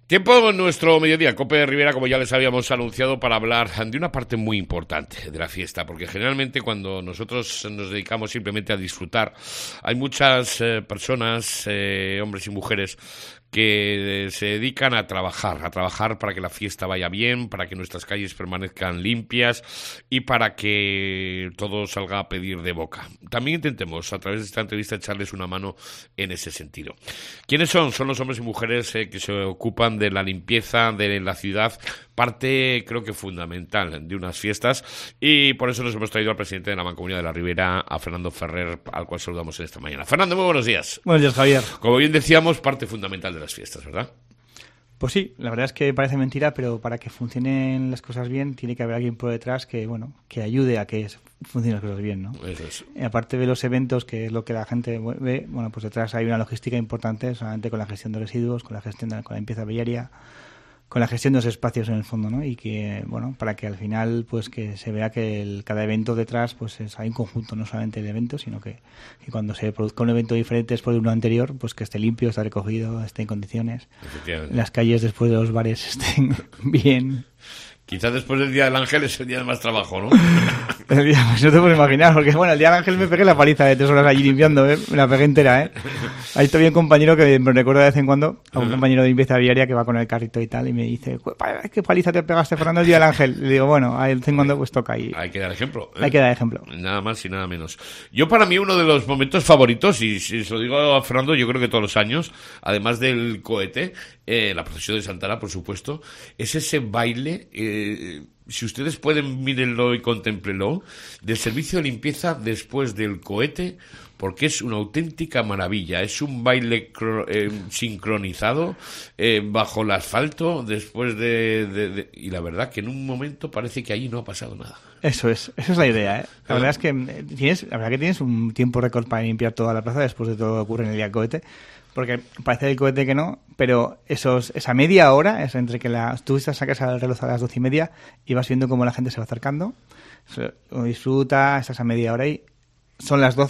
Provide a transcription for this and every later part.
Tiempo en nuestro mediodía, COPE de Rivera, como ya les habíamos anunciado, para hablar de una parte muy importante de la fiesta, porque generalmente cuando nosotros nos dedicamos simplemente a disfrutar, hay muchas personas, hombres y mujeres, que se dedican a trabajar para que la fiesta vaya bien, para que nuestras calles permanezcan limpias y para que todo salga a pedir de boca. También intentemos, a través de esta entrevista, echarles una mano en ese sentido. ¿Quiénes son? Son los hombres y mujeres que se ocupan de la limpieza de la ciudad, parte creo que fundamental de unas fiestas, y por eso nos hemos traído al presidente de la Mancomunidad de la Ribera, a Fernando Ferrer, al cual saludamos en esta mañana. Fernando, muy buenos días. Buenos días, Javier. Como bien decíamos, parte fundamental de las fiestas, ¿verdad? Pues sí, la verdad es que parece mentira, pero para que funcionen las cosas bien tiene que haber alguien por detrás que ayude a que funcionen las cosas bien, ¿no? Eso es. Aparte de los eventos, que es lo que la gente ve, pues detrás hay una logística importante, solamente con la gestión de residuos, con la limpieza viaria, con la gestión de los espacios en el fondo, ¿no? Y que, para que al final, pues que se vea que cada evento detrás, pues hay un conjunto, no solamente el evento, sino que cuando se produzca un evento diferente después de uno anterior, pues que esté limpio, esté recogido, esté en condiciones. Las calles después de los bares estén bien. Quizás después del Día del Ángel es el día de más trabajo, ¿no? Pues no te puedes imaginar, porque el Día del Ángel me pegué la paliza de 3 horas allí limpiando, me la pegué entera, Ahí estoy un compañero que me recuerda de vez en cuando, a un compañero de limpieza viaria que va con el carrito y tal, y me dice, ¿qué paliza te pegaste, Fernando, el Día del Ángel? Le digo, ahí de vez en cuando pues toca ahí. Hay que dar ejemplo. Hay que dar ejemplo. Nada más y nada menos. Yo, para mí, uno de los momentos favoritos, y si se lo digo a Fernando, yo creo que todos los años, además del cohete, la procesión de Santana, por supuesto, es ese baile, si ustedes pueden, mírenlo y contémplenlo, del servicio de limpieza después del cohete, porque es una auténtica maravilla. Es un baile sincronizado bajo el asfalto después y la verdad que en un momento parece que allí no ha pasado nada. Esa es la idea, La verdad es que tienes un tiempo récord para limpiar toda la plaza después de todo lo que ocurre en el día del cohete. Porque parece el cohete que no, pero esa media hora es entre que tú sacas el reloj a las 12:30 y vas viendo cómo la gente se va acercando, disfruta, estás a media hora y son las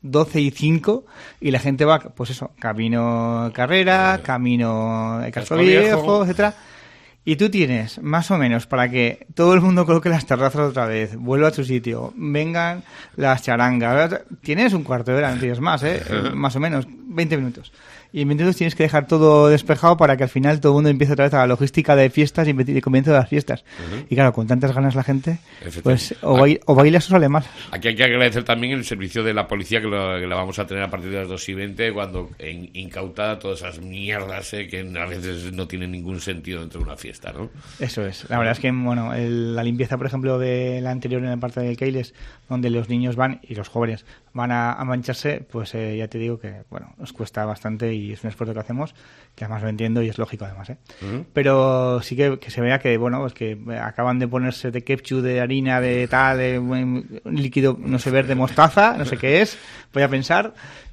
12:05 y la gente va, pues eso, camino Carrera, camino Casco Viejo, etcétera. Y tú tienes, más o menos, para que todo el mundo coloque las terrazas otra vez, vuelva a su sitio, vengan las charangas, tienes un cuarto de hora, no tienes más, más o menos, 20 minutos. Y en 20 minutos tienes que dejar todo despejado para que al final todo el mundo empiece otra vez a la logística de fiestas y comienzo de las fiestas. Y claro, con tantas ganas la gente, pues o bailas o sale mal. Aquí hay que agradecer también el servicio de la policía que la vamos a tener a partir de las 2:20 cuando incautada todas esas mierdas que a veces no tienen ningún sentido dentro de una fiesta, ¿no? Eso es. La verdad es que la limpieza, por ejemplo, de la anterior en la parte del Keiles, donde los niños van y los jóvenes van a mancharse, pues ya te digo que nos cuesta bastante y es un esfuerzo que hacemos, que además lo entiendo y es lógico además, Pero sí que se vea que pues que acaban de ponerse de ketchup, de harina, de tal, de un líquido, no sé, verde, mostaza, no sé qué es, voy a pensar,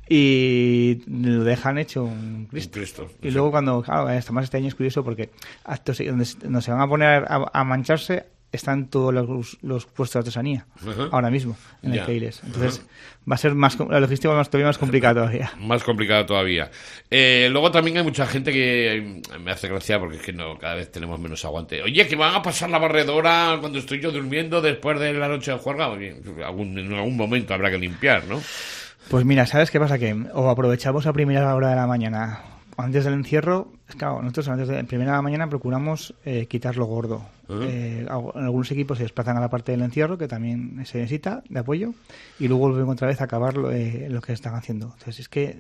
y lo dejan hecho un Cristo. Y luego además este año es curioso porque actos donde se van a poner a mancharse están todos los puestos de artesanía ahora mismo en el Keiles. Entonces va a ser la logística todavía más complicada todavía. Más complicada todavía. Luego también hay mucha gente que me hace gracia porque es que cada vez tenemos menos aguante. Oye, que van a pasar la barredora cuando estoy yo durmiendo después de la noche de juerga. En algún momento habrá que limpiar, ¿no? Pues mira, ¿sabes qué pasa? Que o aprovechamos a primera hora de la mañana antes del encierro. Claro, nosotros antes de primera de la mañana procuramos quitar lo gordo. Algunos equipos se desplazan a la parte del encierro, que también se necesita de apoyo, y luego volvemos otra vez a acabar lo que están haciendo. Entonces es que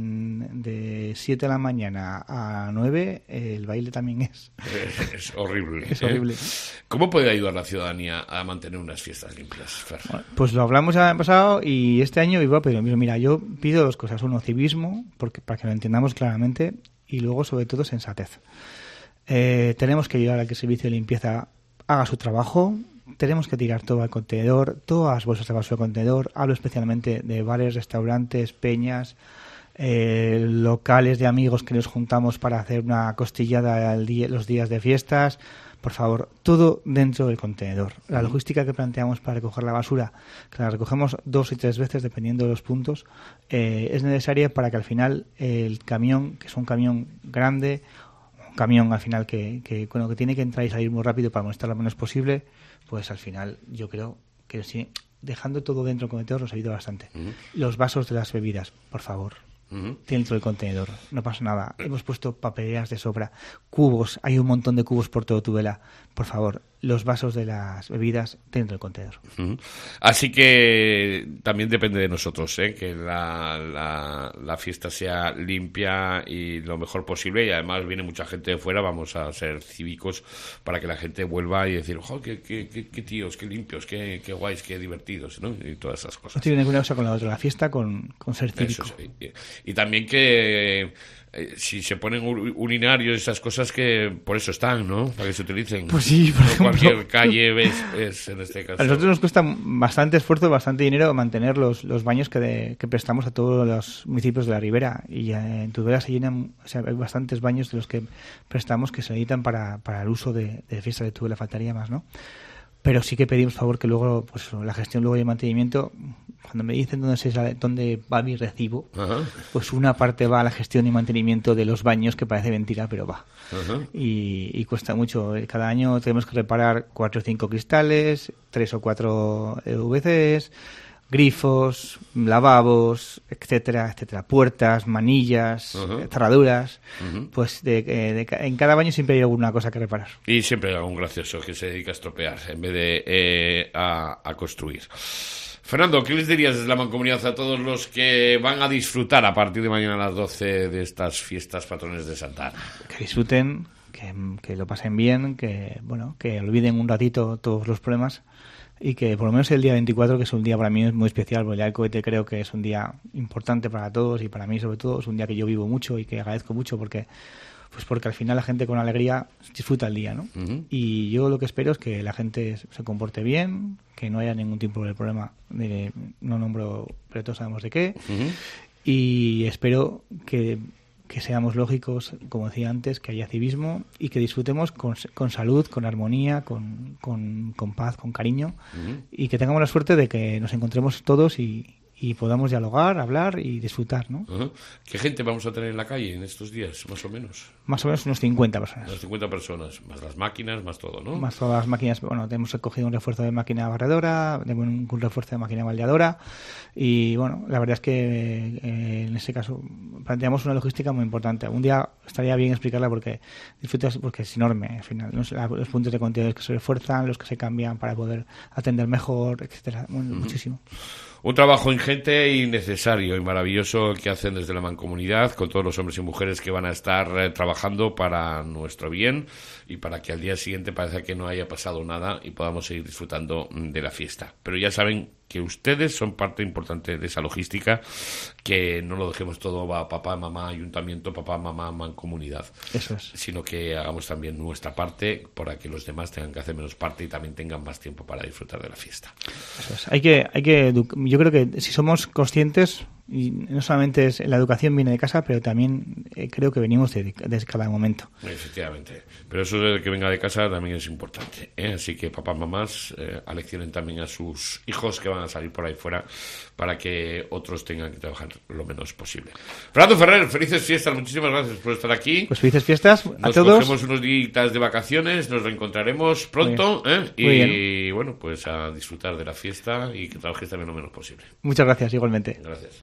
de 7 de la mañana a 9 el baile también es horrible. Es horrible. ¿Cómo puede ayudar la ciudadanía a mantener unas fiestas limpias, Fer? Bueno, pues lo hablamos el año pasado y este año iba a pedir lo mismo. Mira, yo pido 2 cosas. Uno, civismo, para que lo entendamos claramente, y luego, sobre todo, sensatez. Tenemos que ayudar a que el servicio de limpieza haga su trabajo. Tenemos que tirar todo al contenedor, todas las bolsas de basura al contenedor. Hablo especialmente de bares, restaurantes, peñas, locales de amigos que nos juntamos para hacer una costillada los días de fiestas. Por favor, todo dentro del contenedor. La logística que planteamos para recoger la basura, que la recogemos 2 y 3 veces dependiendo de los puntos, es necesaria para que al final el camión, que es un camión grande, camión al final que tiene que entrar y salir muy rápido para molestar lo menos posible, pues al final yo creo que sí, dejando todo dentro del contenedor nos ayuda bastante. Los vasos de las bebidas, por favor, dentro del contenedor, no pasa nada. Hemos puesto papeleras de sobra, cubos, hay un montón de cubos por todo Tudela. Por favor, los vasos de las bebidas dentro del contenedor. Así que también depende de nosotros, que la fiesta sea limpia y lo mejor posible, y además viene mucha gente de fuera, vamos a ser cívicos para que la gente vuelva y decir, ¡oh, qué tíos, qué limpios, qué guays, qué divertidos!, ¿no? Y todas esas cosas. No tiene ninguna cosa con la otra, la fiesta con ser cívico. Eso, y también que si se ponen urinarios, esas cosas, que por eso están, ¿no? Para que se utilicen. Pues sí, por ejemplo. Cualquier calle es en este caso. A nosotros nos cuesta bastante esfuerzo, bastante dinero mantener los baños que prestamos a todos los municipios de la Ribera. Y en Tudela se llenan, o sea, hay bastantes baños de los que prestamos que se necesitan para el uso de fiesta de Tudela, faltaría más, ¿no? Pero sí que pedimos, por favor, que luego, pues la gestión luego y el mantenimiento, cuando me dicen dónde va mi recibo, pues una parte va a la gestión y mantenimiento de los baños, que parece mentira, pero va. Y cuesta mucho. Cada año tenemos que reparar 4 o 5 cristales, 3 o 4 VCs, grifos, lavabos, etcétera, etcétera, puertas, manillas, cerraduras. Pues en cada baño siempre hay alguna cosa que reparar. Y siempre hay algún gracioso que se dedica a estropear en vez de a construir. Fernando, ¿qué les dirías desde la Mancomunidad a todos los que van a disfrutar a partir de mañana a las 12 de estas fiestas patrones de Santa Ana? Que disfruten, que lo pasen bien, que olviden un ratito todos los problemas, y que por lo menos el día 24, que es un día para mí muy especial, porque el día del cohete creo que es un día importante para todos, y para mí sobre todo es un día que yo vivo mucho y que agradezco mucho, porque al final la gente con alegría disfruta el día, ¿no? Y yo lo que espero es que la gente se comporte bien, que no haya ningún tipo de problema, no nombro, pero todos sabemos de qué, y espero que seamos lógicos, como decía antes, que haya civismo y que disfrutemos con salud, con armonía, con paz, con cariño, y que tengamos la suerte de que nos encontremos todos y podamos dialogar, hablar y disfrutar, ¿no? ¿Qué gente vamos a tener en la calle en estos días, más o menos? Más o menos unos 50 personas. Unas 50 personas, más las máquinas, más todo, ¿no? Más todas las máquinas. Bueno, hemos recogido un refuerzo de máquina barredora, un refuerzo de máquina baldeadora, y bueno, la verdad es que en ese caso planteamos una logística muy importante. Un día estaría bien explicarla porque es enorme al final, ¿no? Los puntos de contenedores que se refuerzan, los que se cambian para poder atender mejor, etcétera. Bueno, muchísimo. Un trabajo ingente y necesario y maravilloso que hacen desde la Mancomunidad, con todos los hombres y mujeres que van a estar trabajando para nuestro bien y para que al día siguiente parezca que no haya pasado nada y podamos seguir disfrutando de la fiesta. Pero ya saben que ustedes son parte importante de esa logística, que no lo dejemos todo a papá, mamá, ayuntamiento, papá, mamá, mancomunidad. Eso es. Sino que hagamos también nuestra parte para que los demás tengan que hacer menos parte y también tengan más tiempo para disfrutar de la fiesta. Eso es. Yo creo que si somos conscientes, y no solamente es la educación viene de casa, pero también creo que venimos desde cada momento. Efectivamente. Pero eso de que venga de casa también es importante, ¿eh? Así que papás, mamás, aleccionen también a sus hijos que van a salir por ahí fuera para que otros tengan que trabajar lo menos posible. Fernando Ferrer, felices fiestas, muchísimas gracias por estar aquí. Pues felices fiestas a todos. Nos cogemos unos días de vacaciones, nos reencontraremos pronto, y bueno, pues a disfrutar de la fiesta y que trabajes también lo menos posible. Muchas gracias, igualmente. Gracias.